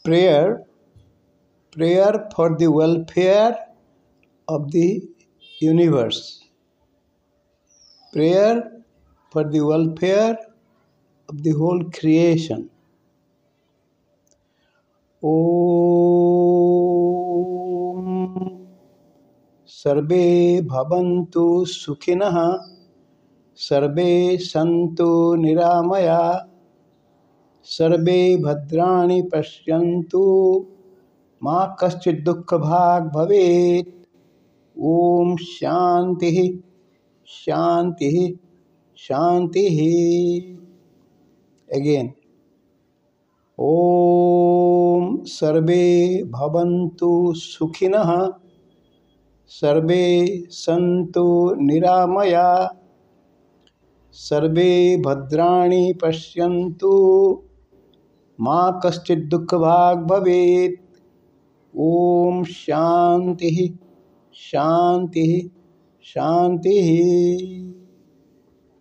prayer for the welfare of the universe. Prayer for the welfare of the whole creation. Om Sarve Bhavantu Sukhinah Sarve Santu Niramaya Sarve Bhadrani Pashyantu Ma Kaschid Dukkha Bhag Bhavet. Om Shanti Shanti Shanti. Again. Om Sarve Bhavantu Sukhinah Sarve Santu Niramaya Sarve Bhadrani Pashyantu Ma Kaschid Dukkha Bhag Bhavet. Om Shanti Shanti Shanti.